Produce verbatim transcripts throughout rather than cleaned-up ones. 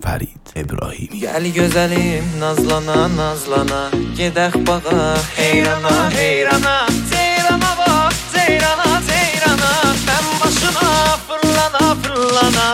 Fərid İbrahimi. Gəl gözəlim nazlana nazlana, gedək bağa heyrana heyrana. Ceyrana bax, ceyrana ceyrana, mən başına fırlana fırlana.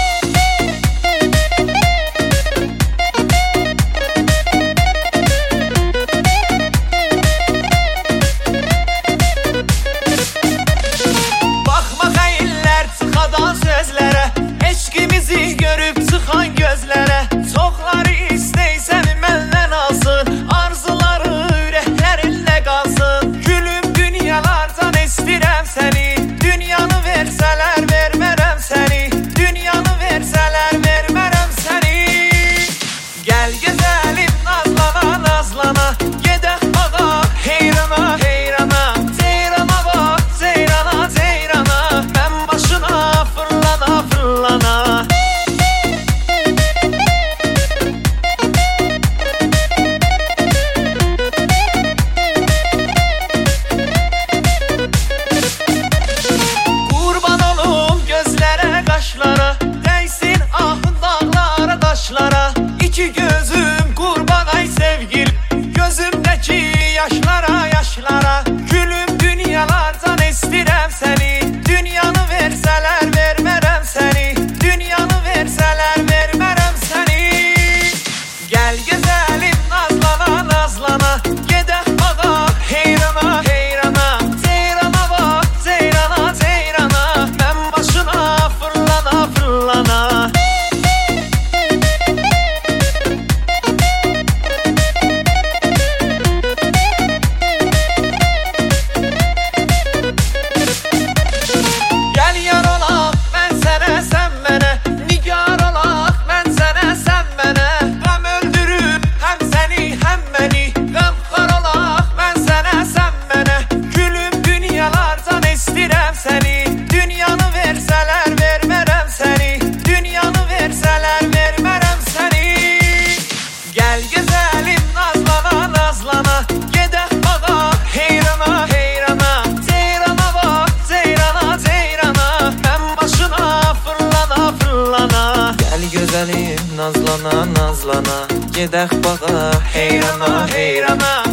Baxma xəyillər çıxadan sözlərə, eşqimizi görüb çıxan gözlərə. Çoxları istəysən məndən alsın, arzuları ürəklərində qalsın. Gülüm dünyalardan istirəm səni, dünyanı versələr vermərəm səni, dünyanı versələr vermərəm səni. Gəl gözəlim nazlana nazlana, gedək bağa heyrana heyrana. Ceyrana bax, ceyrana ceyrana, mən başına fırlana fırlana. Dəysin ah dağlara daşlara, İki gözüm qurban ay sevgil, gözümdəki yaşlara yaşlara. Gülüm dünyalardan istirəm səni, dünyanı versələr vermərəm səni, dünyanı versələr vermərəm səni. Gəl gözəlim nazlana nazlana, gedək bağa heyrana heyrana. Ceyrana bax, ceyrana ceyrana, mən başına fırlana fırlana. Gəl yar olaq mən sənə, sən mənə, nigar olaq mən sənə, sən mənə. Qəm öldürüb həm səni həm məni, qəmxar olaq mən sənə, sən mənə. Gülüm dünyalardan istirəm səni, dünyanı versələr vermərəm səni, dünyanı versələr vermərəm səni. Gəl gözəlim nazlana nazlana, gedək bağa heyrana heyrana. Ceyrana bax, ceyrana ceyrana, mən başına fırlana fırlana. Gəl gözəlim nazlana nazlana, gedək bağa heyrana heyrana.